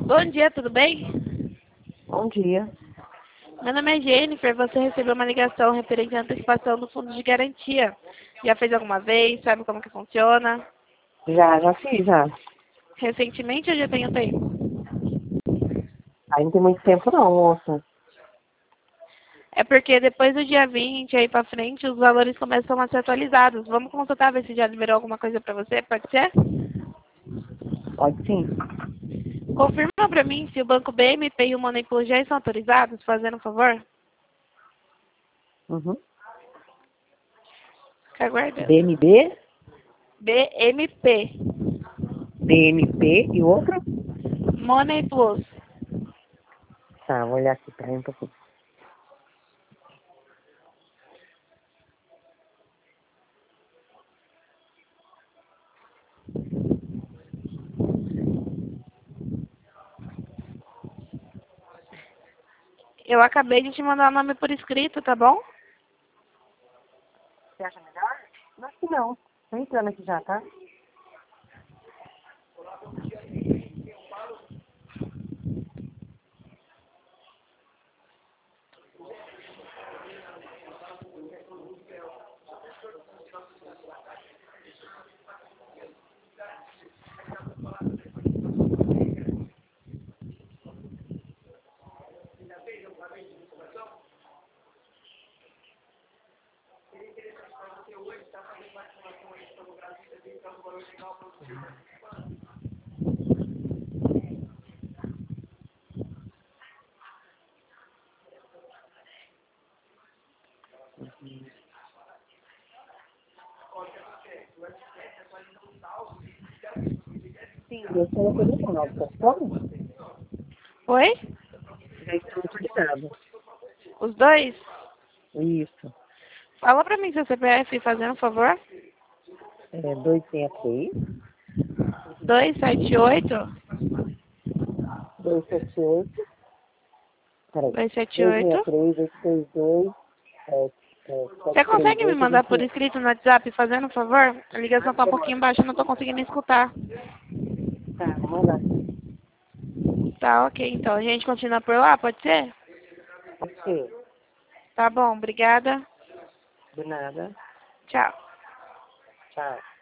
Bom dia, tudo bem? Bom dia. Meu nome é Jennifer, você recebeu uma ligação referente à antecipação do fundo de garantia. Já fez alguma vez? Sabe como que funciona? Já fiz, já. Recentemente ou já tem um tempo? Aí não tem muito tempo não, moça. É porque depois do dia 20 aí pra frente, os valores começam a ser atualizados. Vamos consultar, ver se já liberou alguma coisa pra você, pode ser? Pode sim. Confirma pra mim se o Banco BMP e o Money Plus já estão autorizados, fazendo um favor? Uhum. Fica aguardando. BNB, BMP, BMP e outro? Money Plus. Tá, vou olhar aqui, peraí um pouquinho. Eu acabei de te mandar o nome por escrito, tá bom? Você acha melhor? Acho que não. Tô entrando aqui já, tá? Sim, já estão autorizados, tá bom? Oi? Já estão autorizados. Os dois? Isso. Fala pra mim seu CPF, fazendo um favor. 263, 278 278, peraí. 278. 263, 862, Você consegue me 738, mandar por 21. escrito no WhatsApp, fazendo um favor? A ligação tá um pouquinho baixa, eu não tô conseguindo escutar. Tá, vou mandar. Tá, ok. Então a gente continua por lá, pode ser? Pode ser. Tá bom, obrigada. De nada. Tchau. Tchau.